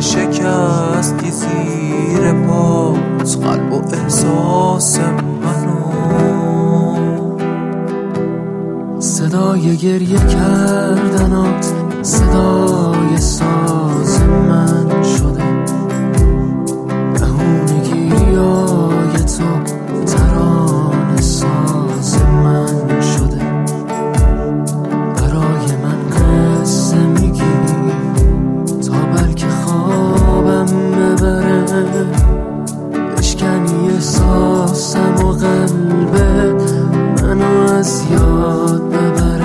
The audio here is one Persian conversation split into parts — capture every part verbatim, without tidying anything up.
شکستی زیر پاس قلب و احساس منو. صدای گریه کردنات صدای ساز من شده، بهونگیای تو ترانه ساز من شده. برای من قصه میگی تا بلکه خوابم ببره، اشکنی احساسم و قلبت منو از یاد ببره.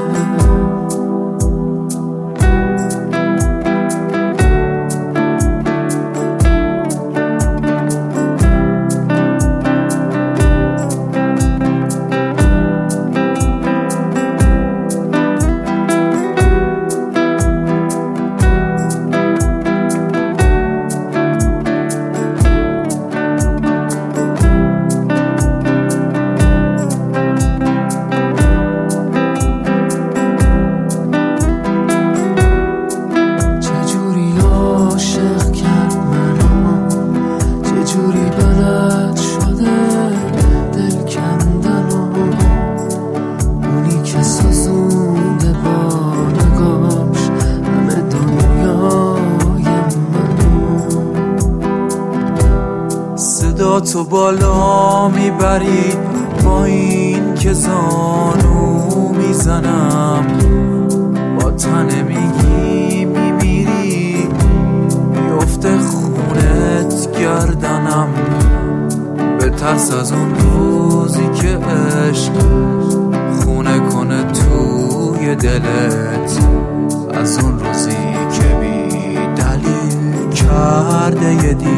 تو بالا میبری با این که زانو میزنم، با تنه میگی میمیری بیفته خونت گردنم. به ترس از اون روزی که عشق خونه کنه توی دلت، از اون روزی که بی دلیل کرده یه دی